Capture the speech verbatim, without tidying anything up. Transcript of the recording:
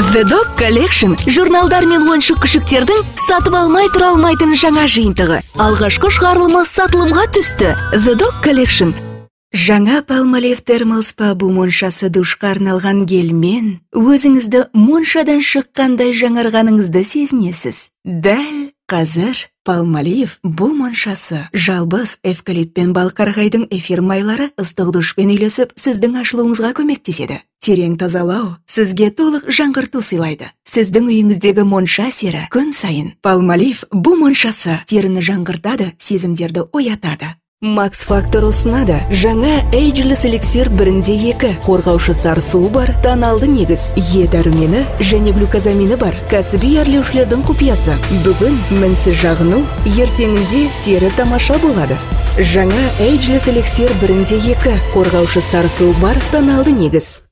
The Dog Collection журналдар мен ойыншық күшіктердің сатып алмай тұра алмайтын жаңа жиынтығы. Алғашқы шығарылымы сатылымға түсті. The Dog Collection жаңа Palmolive Thermal Spa бу моншасы душқа арналған гельмен өзіңізді моншадан шыққандай жаңарғаныңызды сезінесіз. Дәл қазір Palmolive бу моншасы жалбыз эвкалипт пен балқарағайдың эфир майлары ыстық душпен үйлесіп сіздің ашылуыңызға көмектеседі. Терең тазалау сізге толық жаңғырту сыйлайды. Сіздің үйіңіздегі монша сері күн сайын. Palmolive бу моншасы теріні жаңғыртады, сезімдерді оятады. Max Factor ұсынады жаңа Ageless Elixir бірінде екі қорғаушы сарсу бар, тоналды негіз, Е дәрумені және глюкозамині бар. Кәсіби әрлеушілердің құпиясы. Бүгін мінсіз жағыну, ертеңінде тері тамаша болады. Жаңа Ageless Elixir бірінде екі қорғаушы сарсу бар, тоналды негіз.